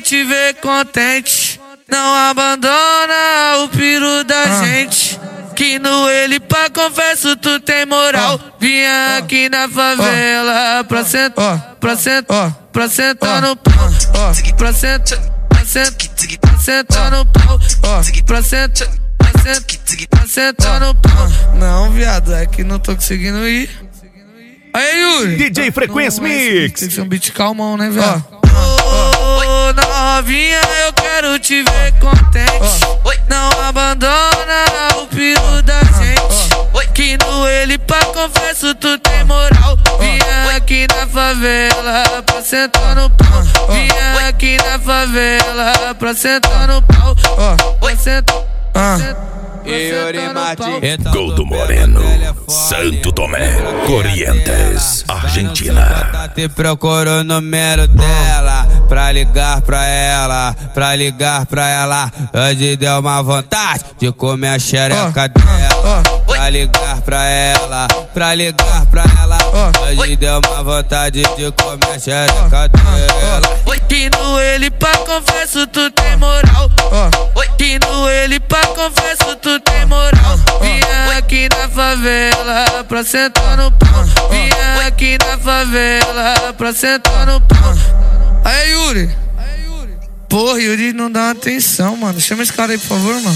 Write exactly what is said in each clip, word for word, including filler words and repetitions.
te ver contente. Não abandona o piru da ah. gente. Que no ele pra confesso tu tem moral. Oh. Vinha oh. aqui na favela oh. pra sentar, oh. pra sentar, oh. pra sentar oh. no pau. Oh. Pra sentar, pra sentar, pra sentar no pau. Oh. Pra sentar, pra sentar, pra sentar no pau. Não, viado, é que não tô conseguindo ir. Aí, Yuri. D J Frequência Mix. Tem que ser um beat calmão, né, viado? Ô, oh, novinha, eu quero te ver contente. Oh. Não abandona o piru da gente. Oh. Que no ele pra confesso tu tem moral. Vinha aqui na favela pra sentar no pau. Vinha aqui na favela pra sentar no pau. Pra sentar, pra sentar. Goldo Moreno, Santo Tomé, Corrientes, Argentina. Tá te procurando o número dela pra ligar pra ela, pra ligar pra ela. Hoje deu uma vontade de comer a xereca dela. Pra ligar pra ela, pra ligar pra ela. Hoje deu uma vontade de comer a xereca dela. Que no ele pra confesso tu tem moral. Que no ele pra confesso tu tem moral. Vinha aqui na favela pra sentar no pau. Vinha aqui na favela pra sentar no pau. Aí, Yuri. Porra, Yuri não dá atenção, mano. Chama esse cara aí, por favor, mano.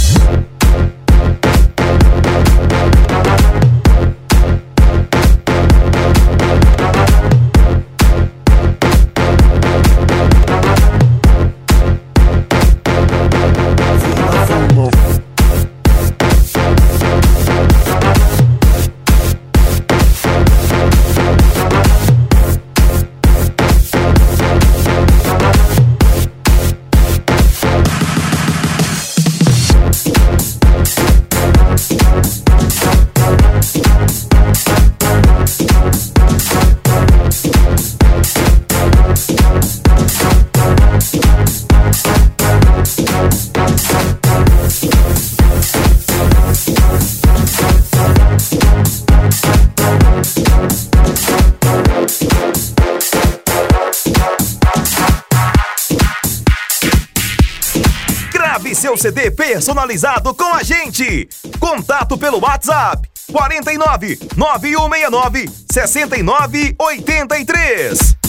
Grave seu C D personalizado com a gente. Contato pelo WhatsApp quatro nove, nove um seis nove, seis nove oito três.